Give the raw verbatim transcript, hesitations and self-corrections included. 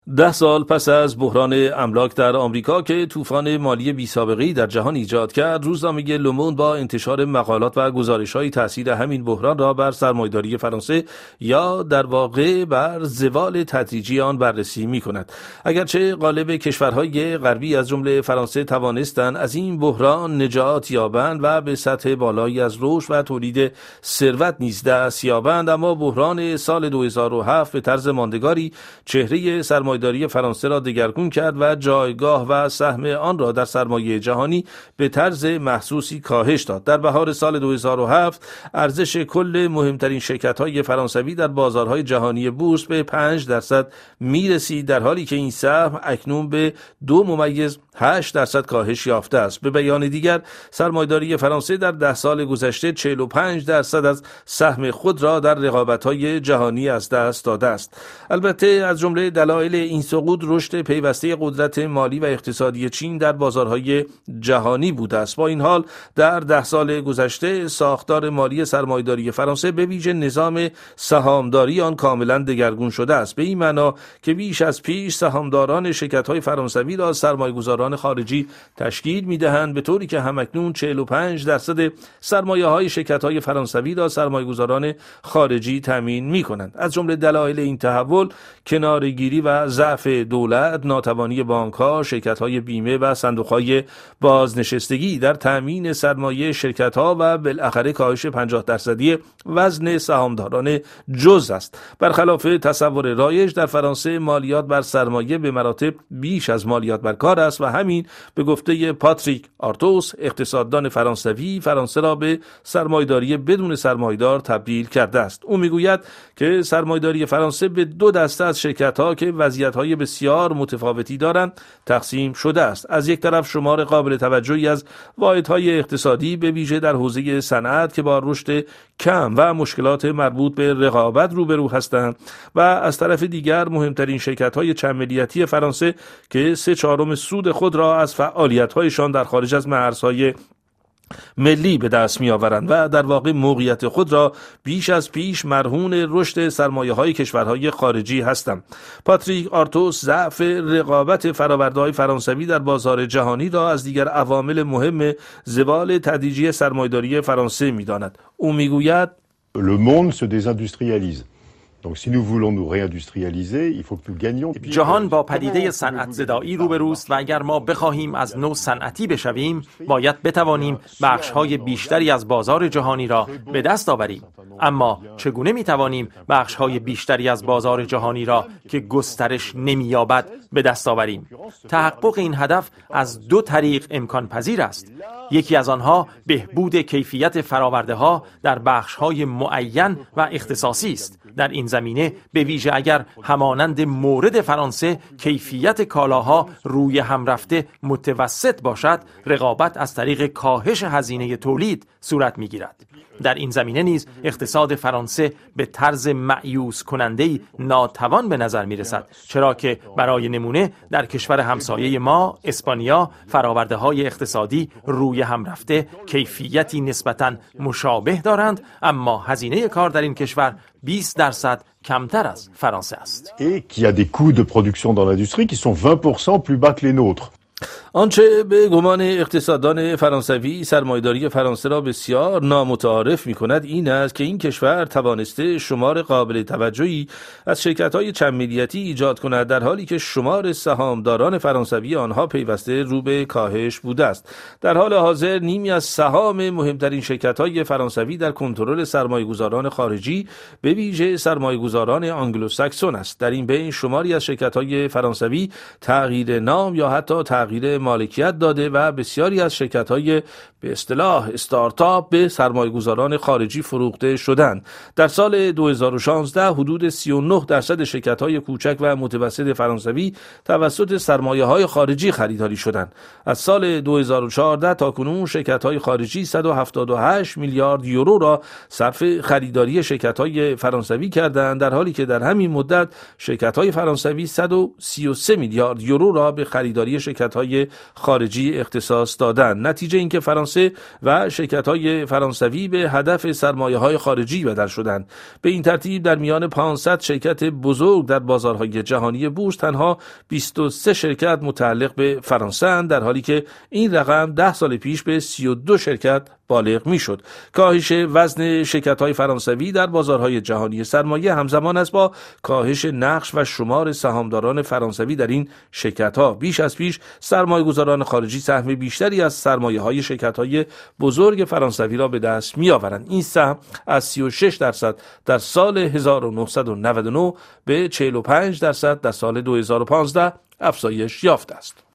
ده سال پس از بحران املاک در آمریکا که طوفان مالی بی‌سابقه‌ای در جهان ایجاد کرد، روزنامه لوموند با انتشار مقالات و گزارش‌های تاثیر همین بحران را بر سرمایه‌داری فرانسه یا در واقع بر زوال تدریجی آن بررسی می‌کند. اگرچه غالب کشورهای غربی از جمله فرانسه توانستند از این بحران نجات یابند و به سطح بالایی از رشد و تولید ثروت نیز دست یابند، اما بحران سال دو هزار و هفت به طرز ماندگاری چهره سرمایه‌داری فرانسه را دگرگون کرد و جایگاه و سهم آن را در سرمایه جهانی به طرز محسوسی کاهش داد. در بهار سال دو هزار و هفت ارزش کل مهمترین شرکت‌های فرانسوی در بازارهای جهانی بورس به پنج درصد می‌رسید، در حالی که این سهم اکنون به دو ممیز هشت درصد کاهش یافته است. به بیان دیگر، سرمایه‌داری فرانسه در ده سال گذشته چهل و پنج درصد از سهم خود را در رقابت‌های جهانی از دست داده است. البته از جمله دلایل این سقوط رشد پیوسته قدرت مالی و اقتصادی چین در بازارهای جهانی بوده است. با این حال در ده سال گذشته ساختار مالی سرمایه‌داری فرانسه به ویژه نظام سهامداری آن کاملا دگرگون شده است، به این معنا که بیش از پیش سهامداران شرکت‌های فرانسوی را سرمایه‌گذاران خارجی تشکیل می‌دهند، به طوری که همکنون چهل و پنج درصد سرمایه‌های شرکت‌های فرانسوی را سرمایه‌گذاران خارجی تامین می‌کنند. از جمله دلایل این تحول کناره‌گیری و ضعف دولت، ناتوانی بانک‌ها، شرکت‌های بیمه و صندوق‌های بازنشستگی در تامین سرمایه شرکت‌ها و بالاخره کاهش پنجاه درصدی وزن سهامداران جز است. برخلاف تصور رایج در فرانسه، مالیات بر سرمایه به مراتب بیش از مالیات بر کار است و همین به گفته پاتریک آرتوس، اقتصاددان فرانسوی، فرانسه را به سرمایه‌داری بدون سرمایه‌دار تبدیل کرده است. او میگوید که سرمایه‌داری فرانسه به دو دسته از شرکت‌ها که وضعیت‌های بسیار متفاوتی دارند تقسیم شده است. از یک طرف شمار قابل توجهی از واحدهای اقتصادی به ویژه در حوزه صنعت که با رشد کم و مشکلات مربوط به رقابت روبرو هستند، و از طرف دیگر مهمترین شرکت‌های چند ملیتی فرانسه که سه چهارم سود خود را از فعالیت‌هایشان در خارج از مرزهای ملی به دست می آورند و در واقع موقعیت خود را بیش از پیش مرهون رشد سرمایه‌های کشورهای خارجی هستند. پاتریک آرتوس ضعف رقابت فرآورده‌های فرانسوی در بازار جهانی را از دیگر عوامل مهم زوال تدریجی سرمایه‌داری فرانسه می‌داند. او می‌گوید Le monde se désindustrialise. Donc si nous voulons nous réindustrialiser, il faut que nous gagnions. جهان با پدیده صنعت زدایی روبروست و اگر ما بخواهیم از نو صنعتی بشویم، باید بتوانیم بخش‌های بیشتری از بازار جهانی را به دست آوریم. اما چگونه می‌توانیم بخش‌های بیشتری از بازار جهانی را که گسترش نمی‌یابد به دست آوریم؟ تحقق این هدف از دو طریق امکان پذیر است. یکی از آنها بهبود کیفیت فرآورده‌ها در بخش‌های معین و اختصاصی است. در این زمینه به ویژه اگر همانند مورد فرانسه کیفیت کالاها روی هم رفته متوسط باشد، رقابت از طریق کاهش هزینه تولید صورت می‌گیرد. در این زمینه نیز اقتصاد فرانسه به طرز مأیوس کننده‌ای ناتوان به نظر می‌رسد، چرا که برای نمونه در کشور همسایه ما اسپانیا فرآورده‌های اقتصادی روی هم رفته کیفیتی نسبتاً مشابه دارند، اما هزینه کار در این کشور بیست درصد کمتر از فرانسه است. Et qui a des coûts de production dans l'industrie qui sont vingt pour cent plus bas que les nôtres. آنچه به گمان اقتصاددان فرانسوی سرمایه‌داری فرانسه را بسیار نامتعارف می‌کند این است که این کشور توانسته شمار قابل توجهی از شرکت‌های چند ملیتی ایجاد کند، در حالی که شمار سهامداران فرانسوی آنها پیوسته رو به کاهش بوده است. در حال حاضر نیمی از سهام مهمترین شرکت‌های فرانسوی در کنترل سرمایه‌گذاران خارجی، به ویژه سرمایه‌گذاران آنگلوساکسون است. در این بین شماری از شرکت‌های فرانسوی تغییر نام یا حتی تغییر مالکیت داده و بسیاری از شرکت‌های به اصطلاح استارتاپ به سرمایه‌گذاران خارجی فروخته شدند. در سال دو هزار و شانزده حدود سی و نه درصد شرکت‌های کوچک و متوسط فرانسوی توسط سرمایه‌های خارجی خریداری شدند. از سال دو هزار و چهارده تا کنون شرکت‌های خارجی صد و هفتاد و هشت میلیارد یورو را صرف خریداری شرکت‌های فرانسوی کردند، در حالی که در همین مدت شرکت‌های فرانسوی صد و سی و سه میلیارد یورو را به خریداری شرکت‌های خارجی اختصاص دادند. نتیجه این که فرانسه و شرکت‌های فرانسوی به هدف سرمایه‌های خارجی بدل شدند. به این ترتیب در میان پانصد شرکت بزرگ در بازارهای جهانی بورس تنها بیست و سه شرکت متعلق به فرانسه اند، در حالی که این رقم ده سال پیش به سی و دو شرکت بالغ میشد. کاهش وزن شرکت‌های فرانسوی در بازارهای جهانی سرمایه همزمان است با کاهش نقش و شمار سهامداران فرانسوی در این شرکت‌ها. بیش از پیش سرمایه‌گذاران خارجی سهم بیشتری از سرمایه‌های شرکت‌های بزرگ فرانسوی را به دست می‌آورند. این سهم از سی و شش درصد در سال هزار و نهصد و نود و نه به چهل و پنج درصد در سال دو هزار و پانزده افزایش یافته است.